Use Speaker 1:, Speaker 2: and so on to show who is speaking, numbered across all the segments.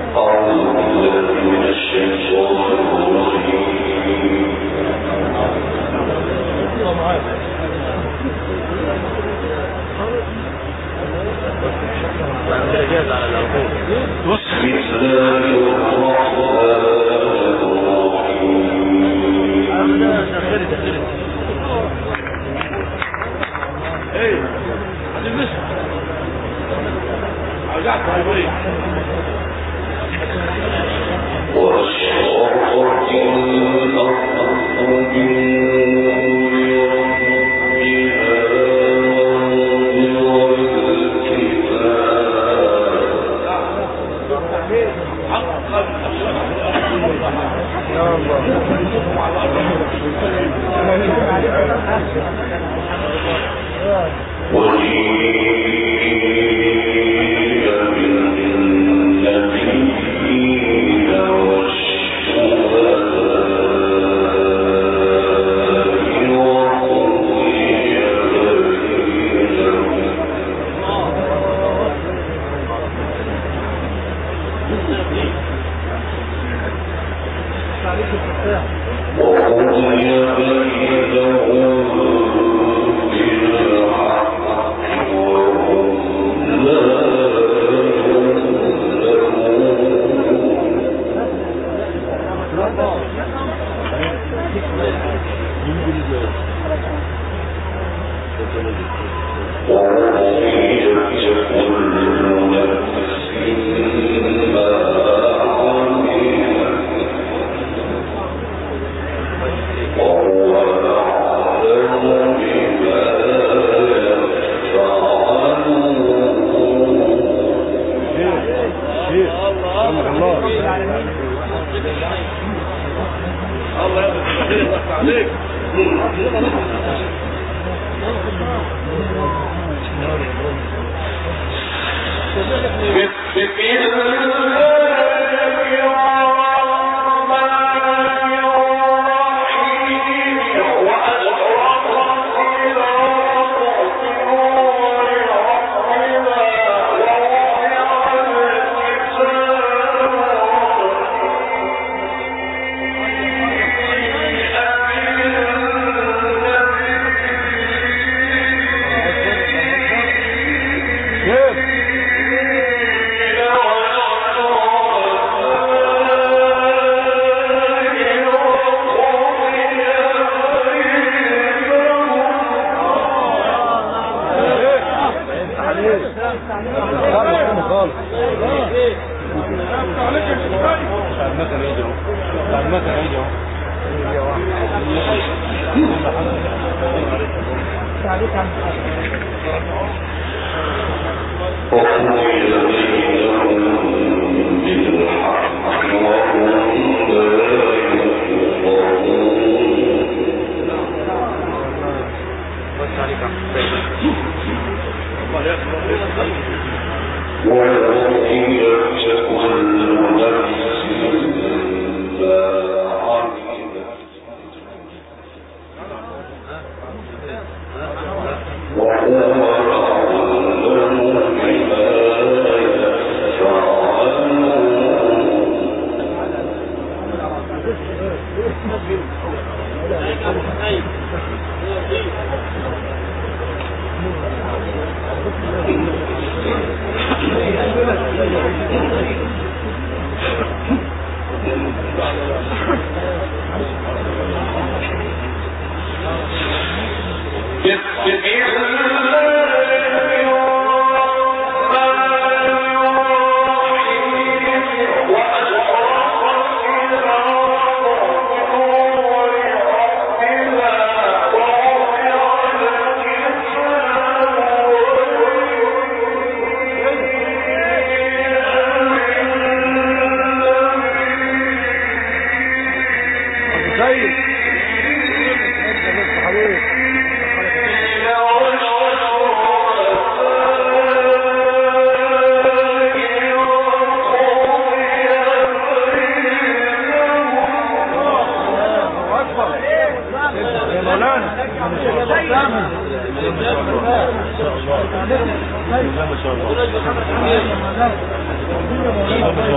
Speaker 1: وهو أعلم بما يفعل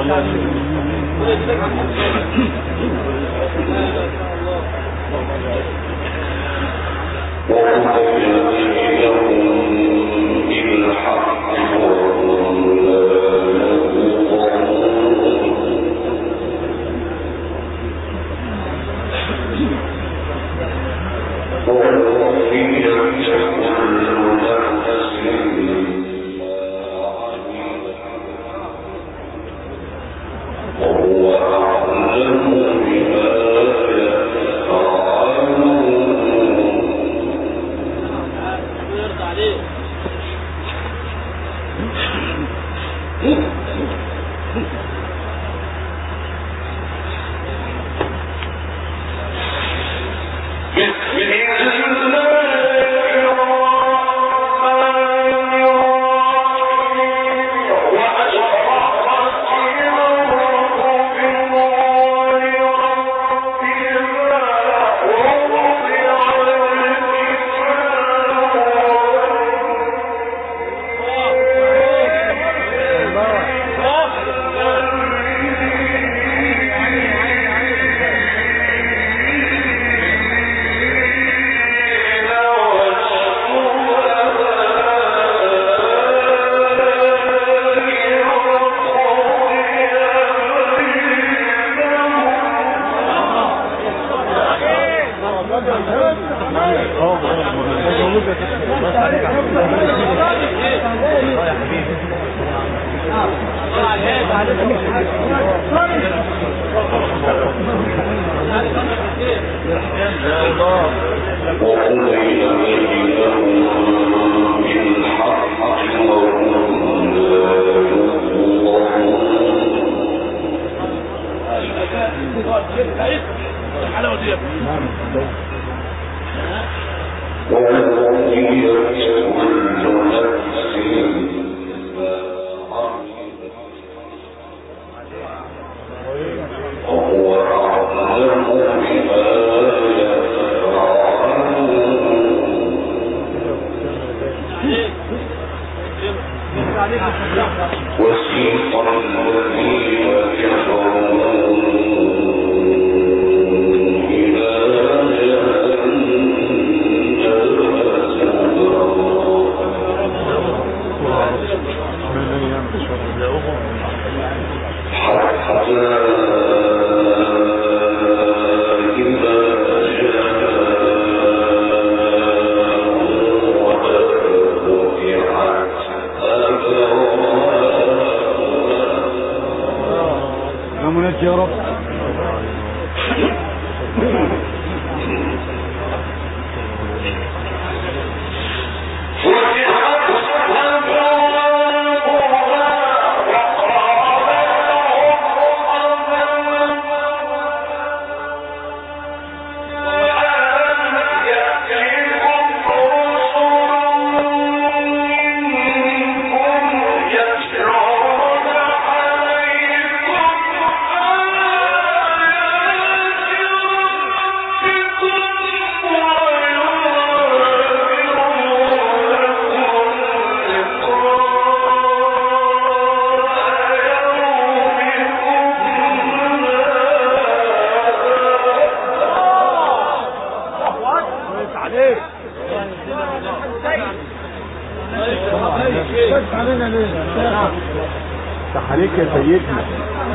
Speaker 1: عليك يا سيدنا.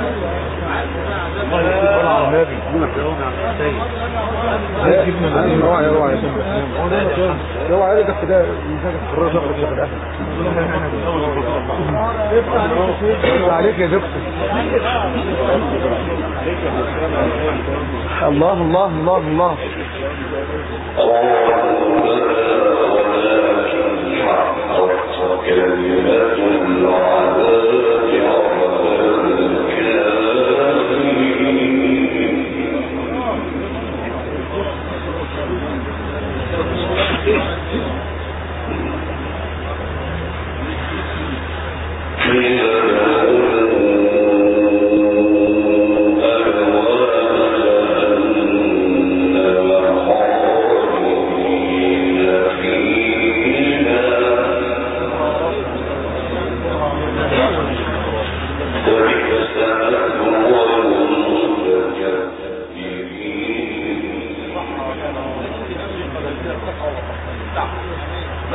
Speaker 1: عليك يا دكتور. الله الله الله الله. كلمات العذاب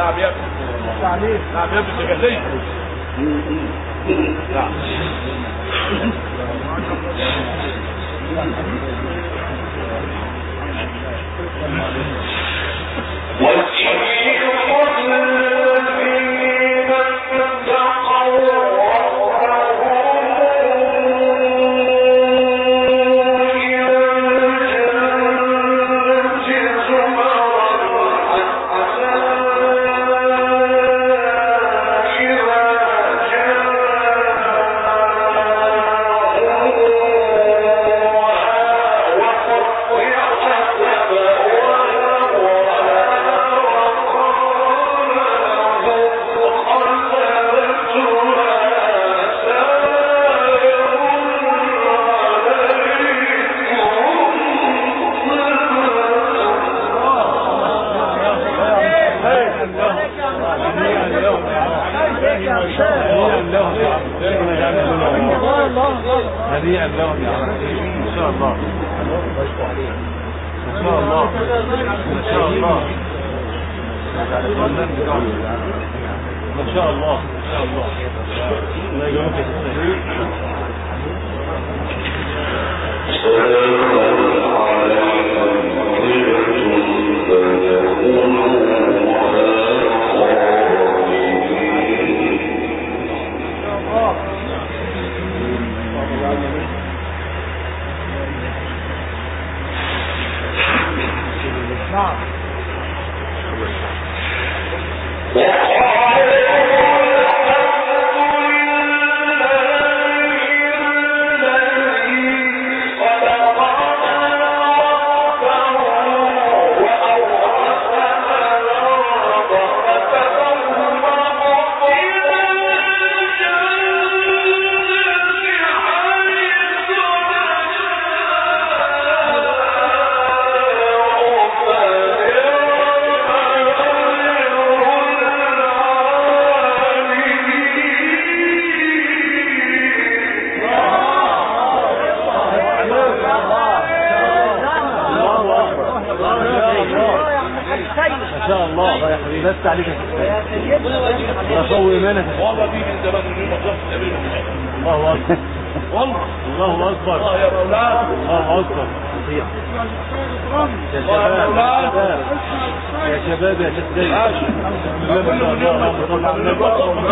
Speaker 2: نعم يا ابني. نعم يا ابني تجلي. نعم. هنيئا لهم يا عم. ان شاء الله ان شاء الله ان شاء الله ان شاء الله ان شاء الله. الله يجزاك خير. ما شاء الله يا حبيبي. بس عليك يا سيدي. رسول ايمانك والله فيك انت بس الله اكبر. والله الله اكبر. الله يا اولاد. الله اكبر. يا شباب يا شباب يا شباب. اللهم صل على النبي.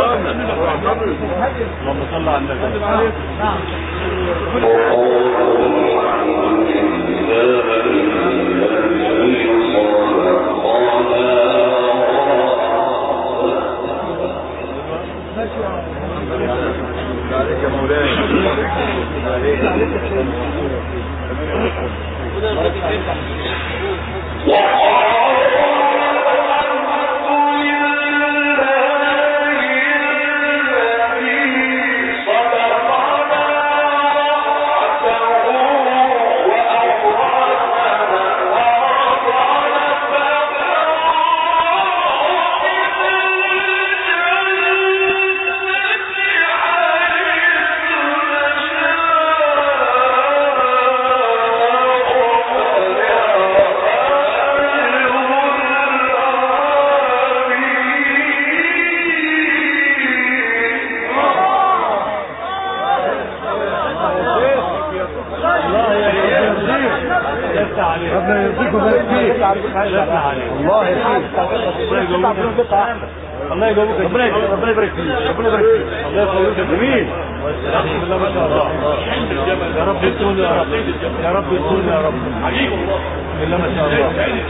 Speaker 2: اللهم صل على النبي. عليك يا مولاي. ربنا يرضيك ويبارك فيك. الله يرضيك. الله يجزاك. ربنا يبارك فيك. ربنا يبارك فيك. الله يخليك جميل. بسم الله ما شاء الله. يا رب يسون يا رب. يا رب يسون يا رب. عجيب الله. بسم الله ما شاء الله.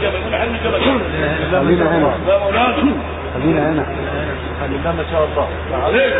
Speaker 2: خلينا هنا. خلينا هنا. بسم الله ما شاء الله. عليك.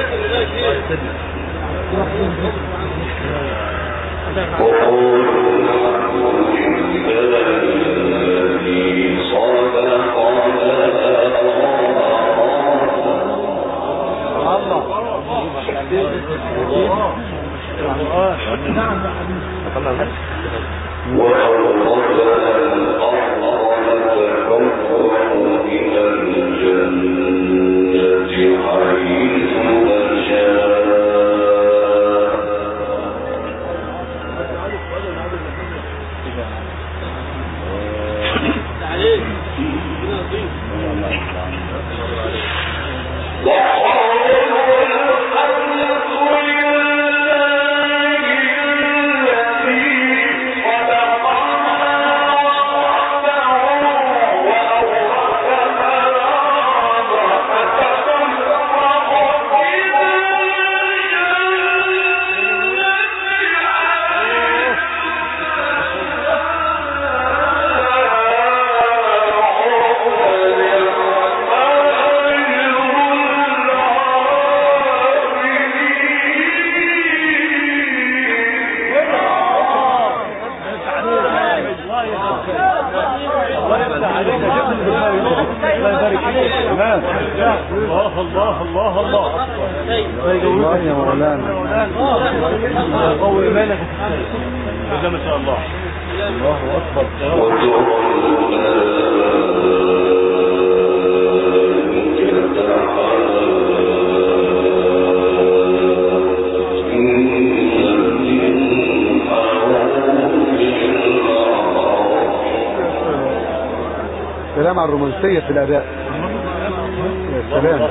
Speaker 1: كلام عن الرومانسية في الأداء. يا سلام.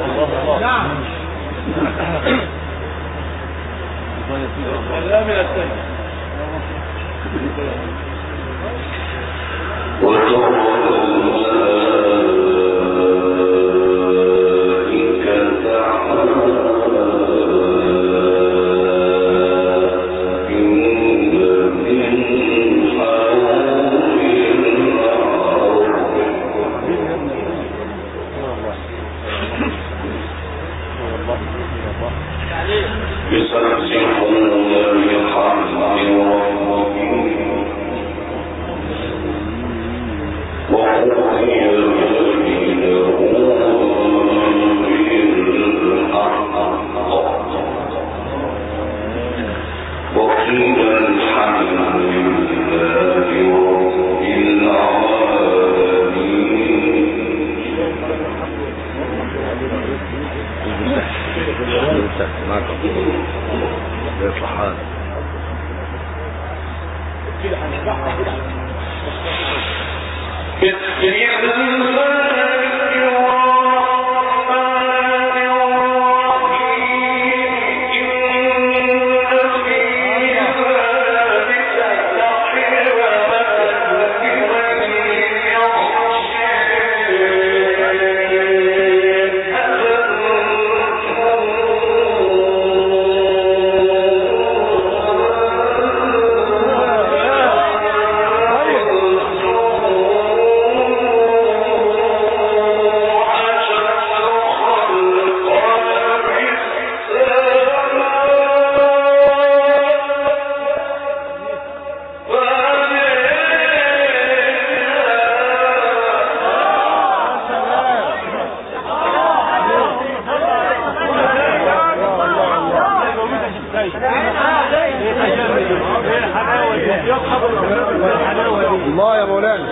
Speaker 1: الله يا مولانا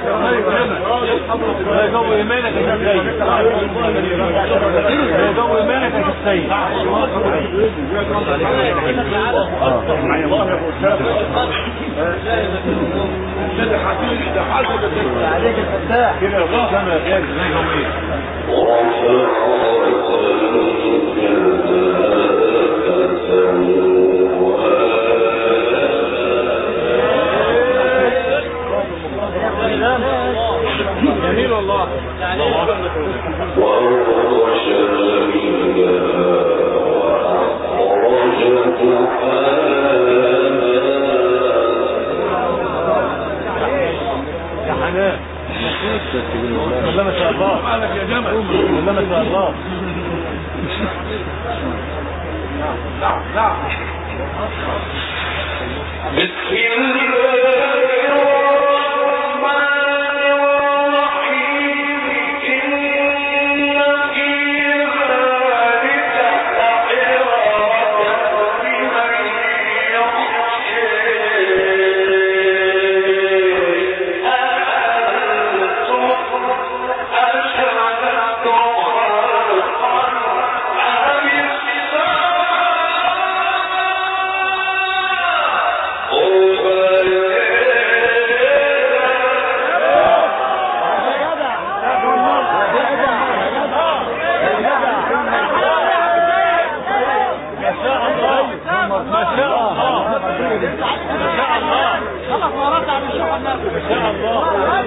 Speaker 2: جو ايمانك يا سيد جو ايمانك يا سيد
Speaker 1: عليك الفتاح
Speaker 2: كده يا الله يا جميل والله يا حنان والله ما شاء الله يا جمل والله ما شاء الله نعم بسم الله شاء الله.
Speaker 3: خلاص ورد على الشيخ الناس
Speaker 2: ان شاء الله.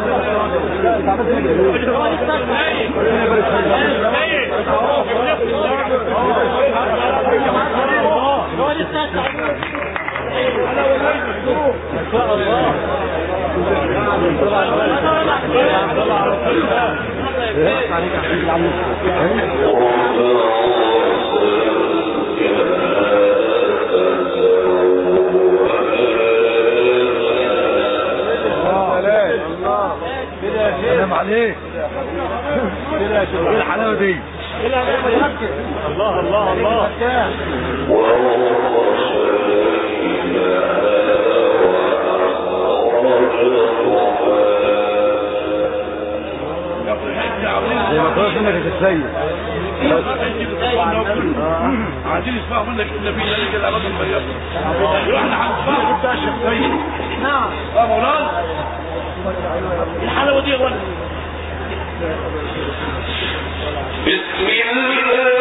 Speaker 1: سلام عليك كده يا شباب. ايه الحلاوه دي؟
Speaker 2: الله الله الله.
Speaker 1: زي ما خلاص انك هتتسيد
Speaker 4: عايزين يسمعوا منك ان في ذلك الاماكن البيضاء. احنا هنسمعوا بتاع الشيخ سيد.
Speaker 3: نعم
Speaker 4: يا مولانا الحلاوه دي يا ولد. بسم الله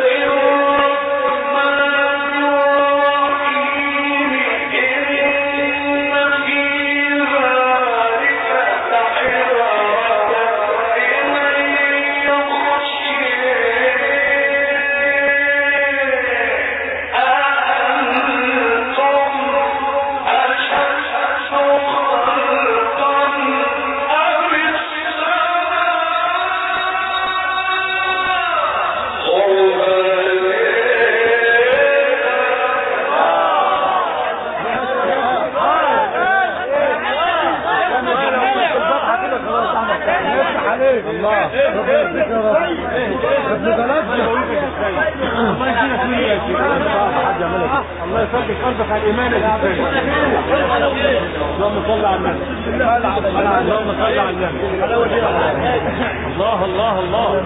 Speaker 2: الله يثبت قلبك على الايمان يا سيدي. اللهم صل على النبي. اللهم صل على النبي. الله الله الله.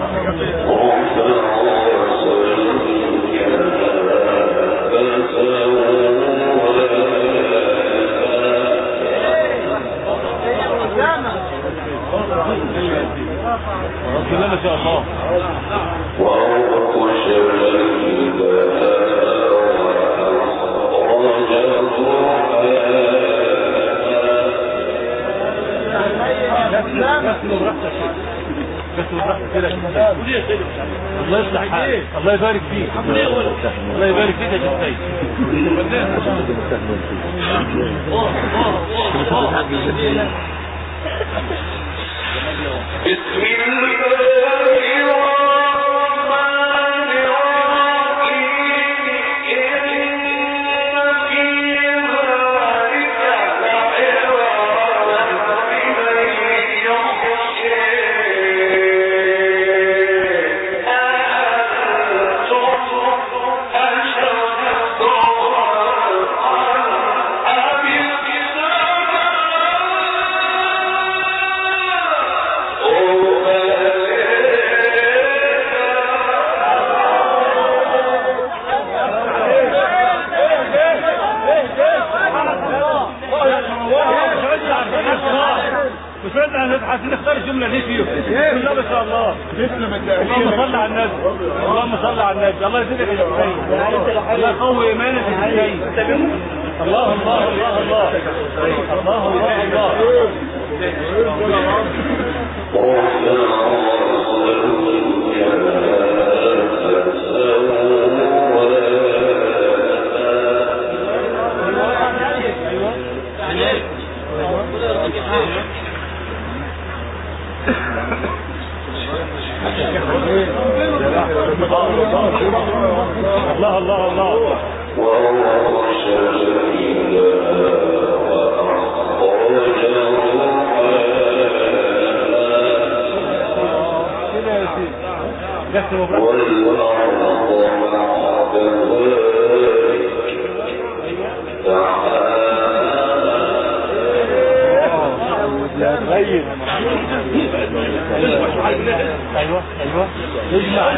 Speaker 2: رب الله ما شاء الله. الله يصلح حالك. الله يبارك فيك. الله يبارك فيك يا شيخ سيد. بسم الله عايزين نختار الجمله دي فيه. بسم الله ما شاء الله. اللهم صل على النبي. اللهم صل على النبي. الله يزيدك يا شيخ. الله يقوي ايمانك يا شيخ. الله الله الله الله. الله الله الله الله الله. ايوه ايوه اجمع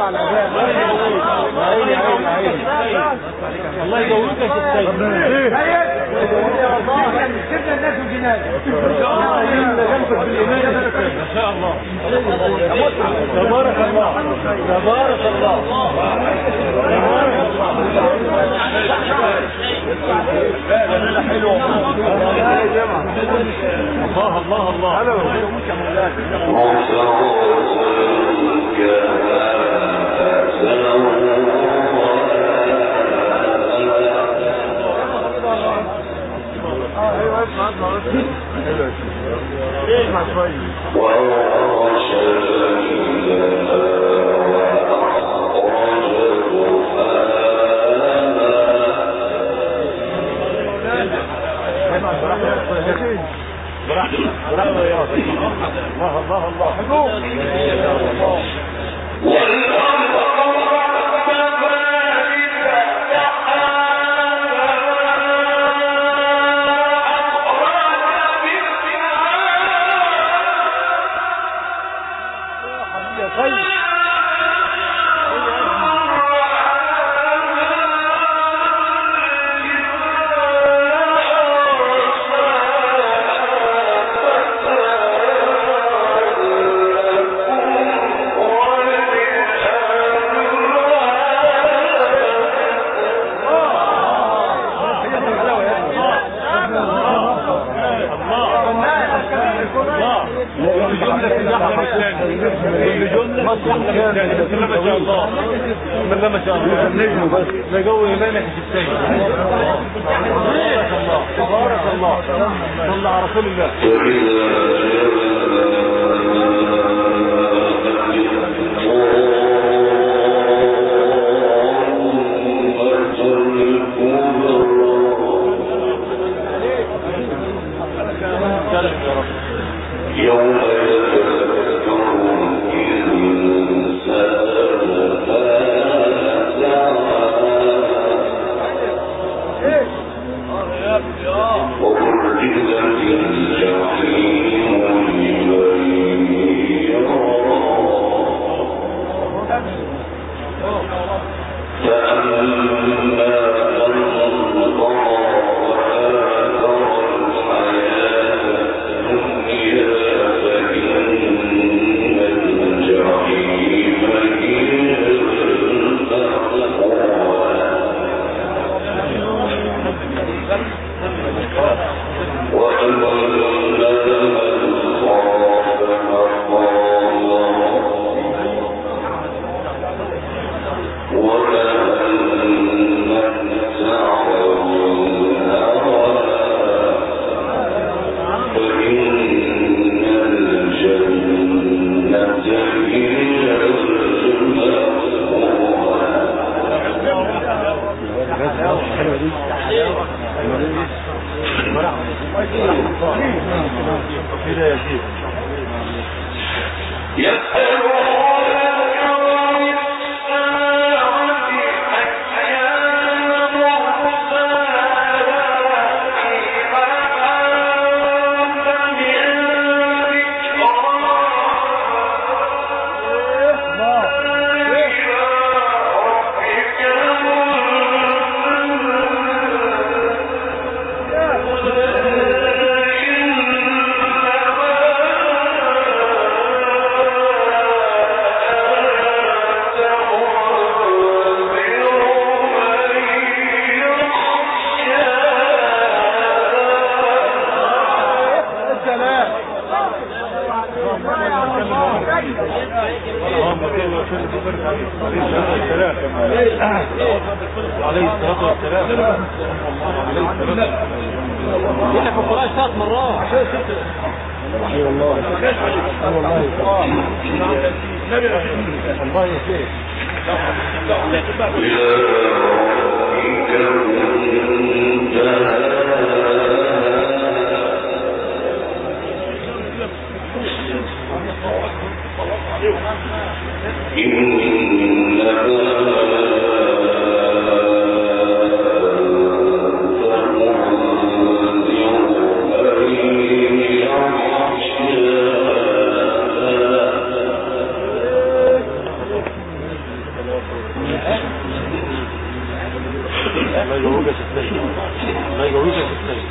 Speaker 2: على الأذان. عيني عيني عيني. الله يجوزك يا سيد.
Speaker 1: سيبنا الناس والجنان.
Speaker 2: ما شاء الله. تبارك الله. تبارك الله. الله الله الله يجوزك السيد، الله يجوزك السيد.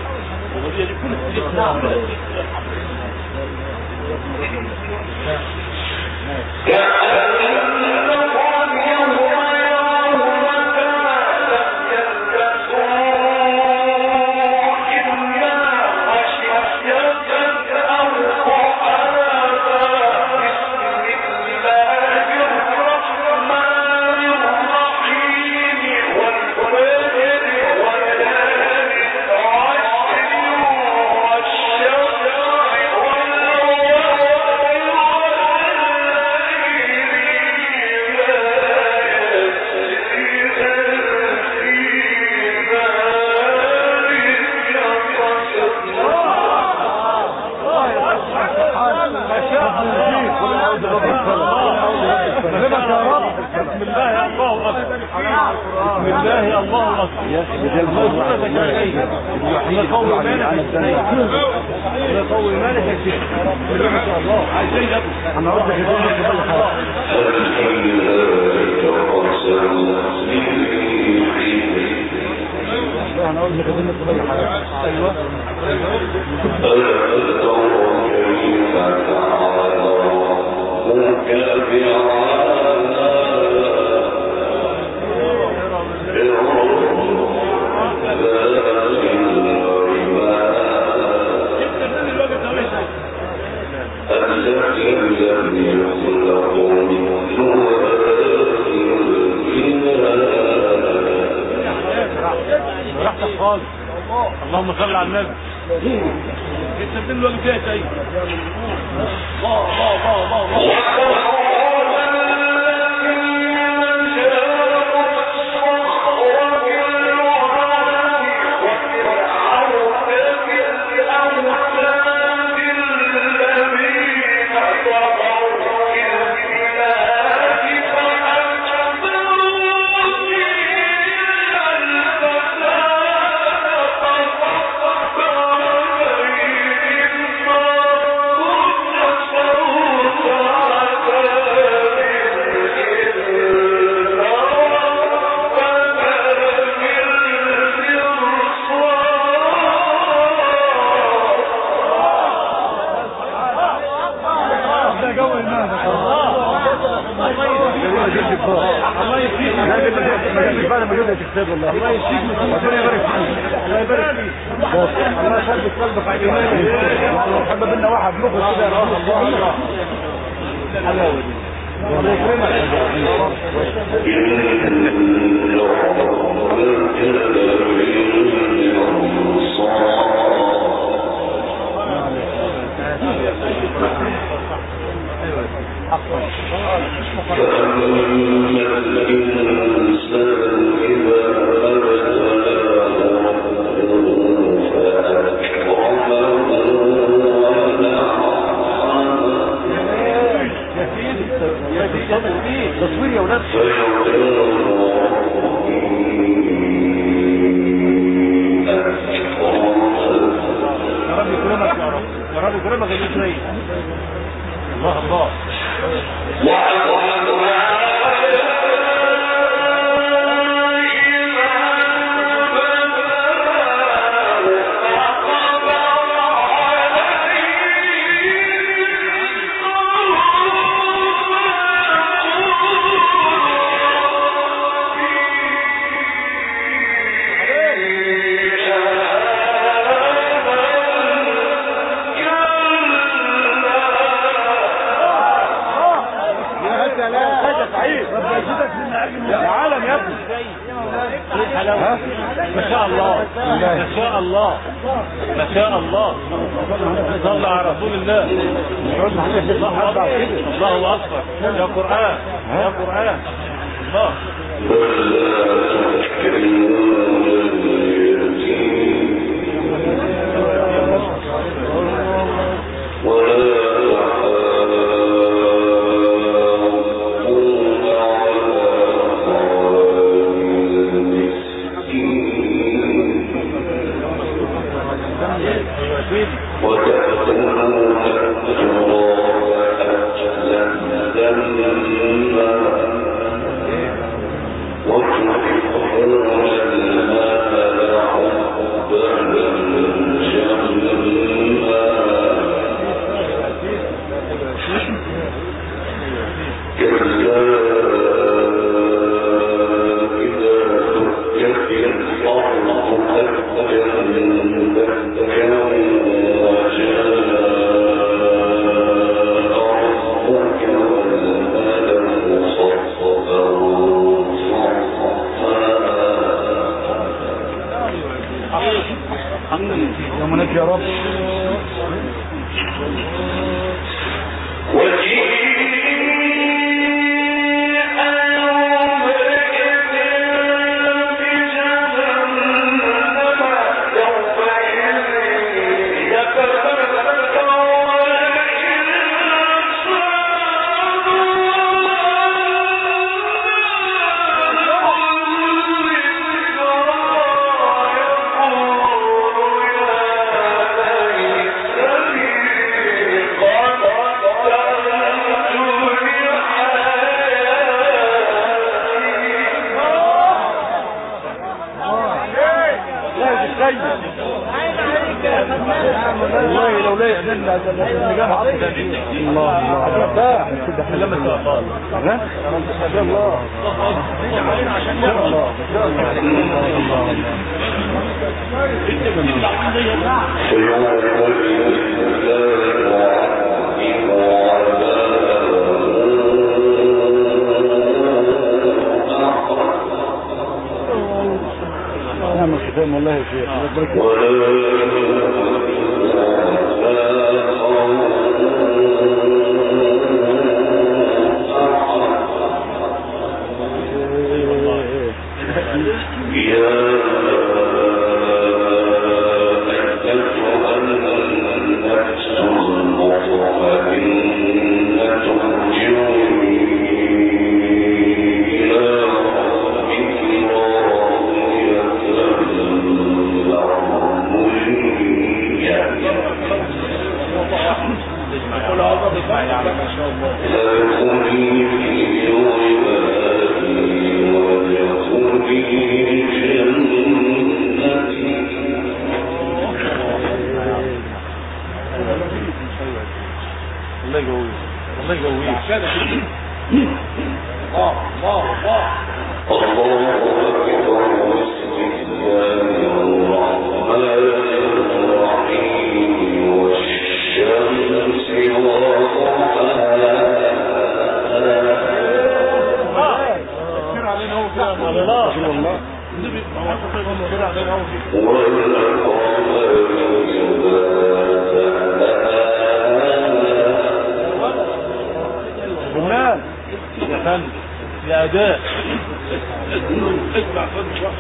Speaker 2: اللهم صل على النبي. التبديل الواجب فيها شيء. الله الله الله الله. الله يشفيك ربنا يبارك فيك. الله يبارك فيك. الله يثبت قلبك على الايمان وحب بينا واحد نخرج كده يا الله. الله تصوير يا ولاد. يا رب يكرمك يا رب، يا رب يكرمك يا ابني. الله الله. يا عالم يا ابني ما شاء الله ما شاء الله ما شاء الله. صلى على رسول الله. الله اكبر. يا قرآن يا قرآن. الله وتحبون المال
Speaker 1: يا رب. والله لو لا يأذننا النجاح الله نعم الختام والله يا شيخ. الأداء اسمع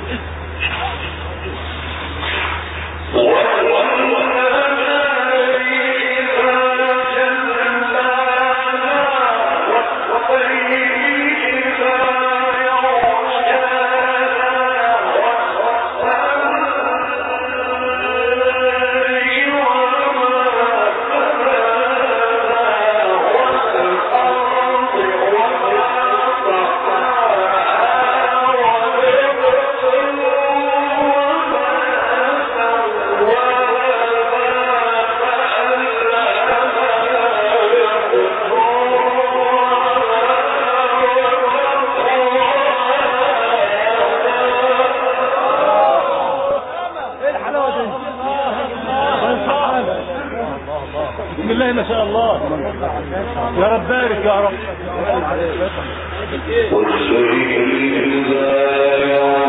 Speaker 1: بالله ما شاء الله يا رب بارك يا رب.